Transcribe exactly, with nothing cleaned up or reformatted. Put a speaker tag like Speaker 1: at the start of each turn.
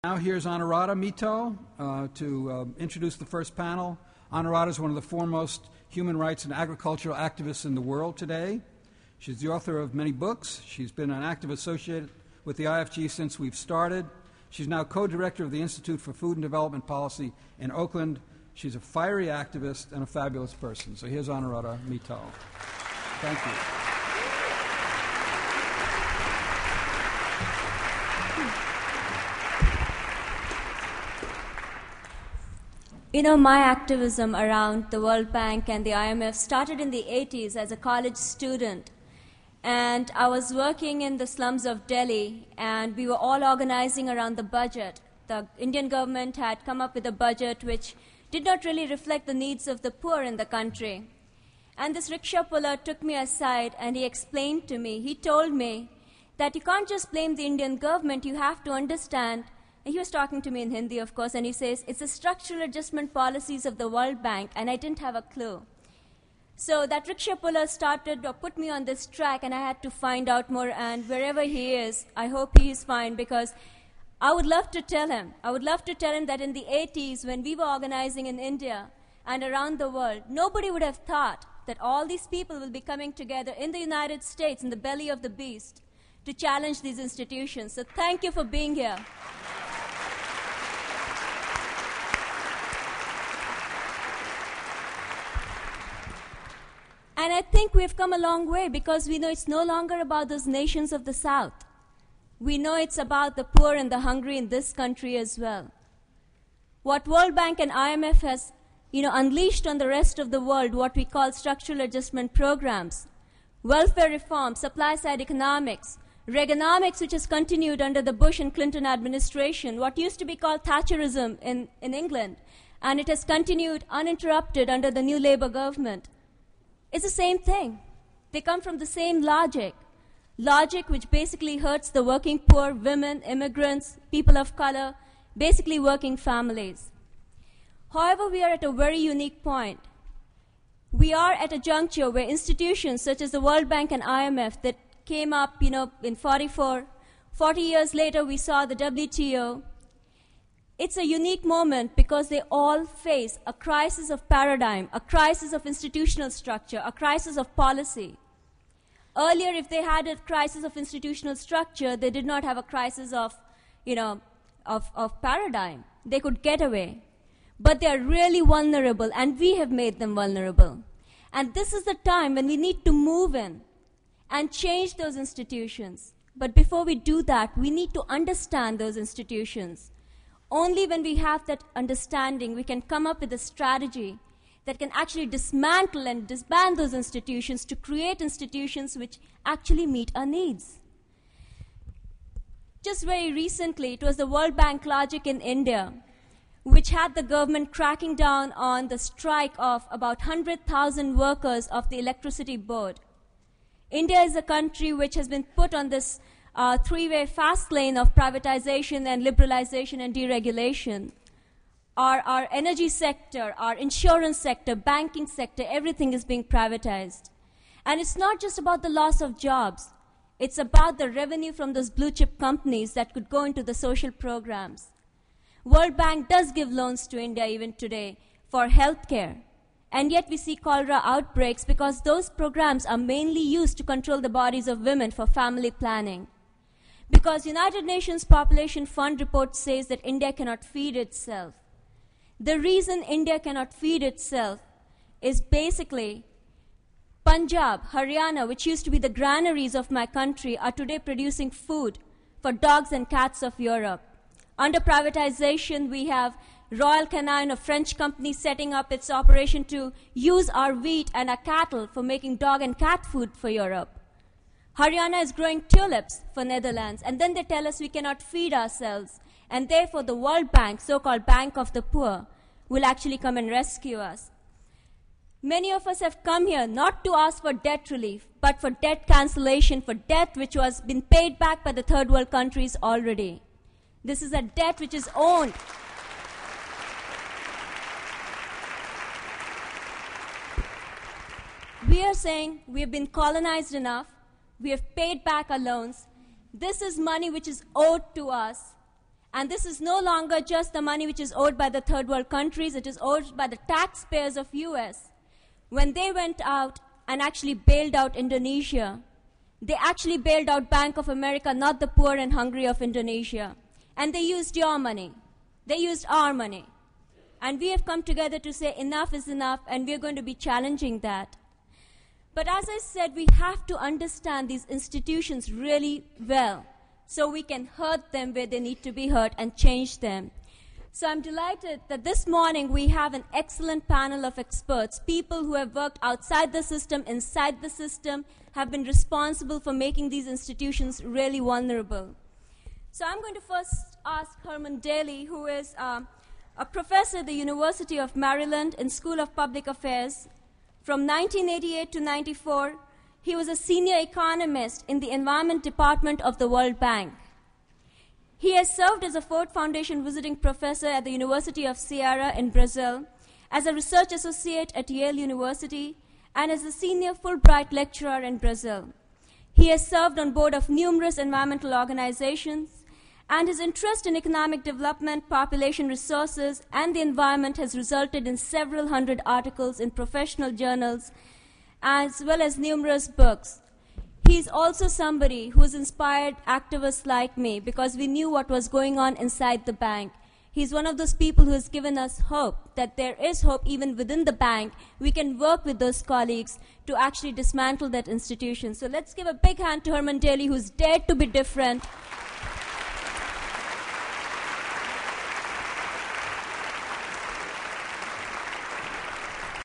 Speaker 1: Now here's Anuradha Mittal uh, to uh, introduce the first panel. Anuradha is one of the foremost human rights and agricultural activists in the world today. She's the author of many books. She's been an active associate with the I F G since we've started. She's now co-director of the Institute for Food and Development Policy in Oakland. She's a fiery activist and a fabulous person. So here's Anuradha Mittal. Thank you.
Speaker 2: You know, my activism around the World Bank and the I M F started in the eighties as a college student. And I was working in the slums of Delhi, and we were all organizing around the budget. The Indian government had come up with a budget which did not really reflect the needs of the poor in the country. And this rickshaw puller took me aside and he explained to me, he told me that you can't just blame the Indian government, you have to understand. And he was talking to me in Hindi, of course, and he says, it's the structural adjustment policies of the World Bank, and I didn't have a clue. So that rickshaw puller started or put me on this track, and I had to find out more, and wherever he is, I hope he is fine, because I would love to tell him, I would love to tell him that in the eighties, when we were organizing in India and around the world, nobody would have thought that all these people will be coming together in the United States, in the belly of the beast, to challenge these institutions. So thank you for being here. And I think we've come a long way because we know it's no longer about those nations of the South. We know it's about the poor and the hungry in this country as well. What World Bank and I M F has, you know, unleashed on the rest of the world, what we call structural adjustment programs, welfare reform, supply-side economics, Reaganomics, which has continued under the Bush and Clinton administration, what used to be called Thatcherism in, in England, and it has continued uninterrupted under the new Labour government. It's the same thing. They come from the same logic. Logic which basically hurts the working poor, women, immigrants, people of color, basically working families. However, we are at a very unique point. We are at a juncture where institutions such as the World Bank and I M F that came up, you know, in forty-four, forty years later we saw the W T O. It's a unique moment because they all face a crisis of paradigm, a crisis of institutional structure, a crisis of policy. Earlier, if they had a crisis of institutional structure, they did not have a crisis of, you know, of, of paradigm. They could get away. But they are really vulnerable, and we have made them vulnerable. And this is the time when we need to move in and change those institutions. But before we do that, we need to understand those institutions. Only when we have that understanding, we can come up with a strategy that can actually dismantle and disband those institutions to create institutions which actually meet our needs. Just very recently, it was the World Bank logic in India, which had the government cracking down on the strike of about one hundred thousand workers of the electricity board. India is a country which has been put on this Uh, three-way fast lane of privatization and liberalization and deregulation. Our, our energy sector, our insurance sector, banking sector, everything is being privatized. And it's not just about the loss of jobs. It's about the revenue from those blue-chip companies that could go into the social programs. World Bank does give loans to India even today for healthcare. And yet we see cholera outbreaks because those programs are mainly used to control the bodies of women for family planning. Because United Nations Population Fund report says that India cannot feed itself. The reason India cannot feed itself is basically Punjab, Haryana, which used to be the granaries of my country, are today producing food for dogs and cats of Europe. Under privatization, we have Royal Canin, a French company, setting up its operation to use our wheat and our cattle for making dog and cat food for Europe. Haryana is growing tulips for Netherlands, and then they tell us we cannot feed ourselves, and therefore the World Bank, so-called Bank of the Poor, will actually come and rescue us. Many of us have come here not to ask for debt relief, but for debt cancellation, for debt which was been paid back by the third world countries already. This is a debt which is owned. We are saying we have been colonized enough. We have paid back our loans. This is money which is owed to us, And this is no longer just the money which is owed by the third world countries, it is owed by the taxpayers of U S. When they went out and actually bailed out Indonesia, they actually bailed out Bank of America, not the poor and hungry of Indonesia. And they used your money. They used our money. And we have come together to say enough is enough, and we are going to be challenging that. But as I said, we have to understand these institutions really well, so we can hurt them where they need to be hurt and change them. So I'm delighted that this morning we have an excellent panel of experts, people who have worked outside the system, inside the system, have been responsible for making these institutions really vulnerable. So I'm going to first ask Herman Daly, who is um, a professor at the University of Maryland in School of Public Affairs. From nineteen eighty-eight to ninety-four, he was a senior economist in the Environment Department of the World Bank. He has served as a Ford Foundation visiting professor at the University of Ceará in Brazil, as a research associate at Yale University, and as a senior Fulbright lecturer in Brazil. He has served on board of numerous environmental organizations, and his interest in economic development, population resources, and the environment has resulted in several hundred articles in professional journals, as well as numerous books. He's also somebody who's inspired activists like me because we knew what was going on inside the bank. He's one of those people who has given us hope, that there is hope even within the bank. We can work with those colleagues to actually dismantle that institution. So let's give a big hand to Herman Daly, who's dared to be different.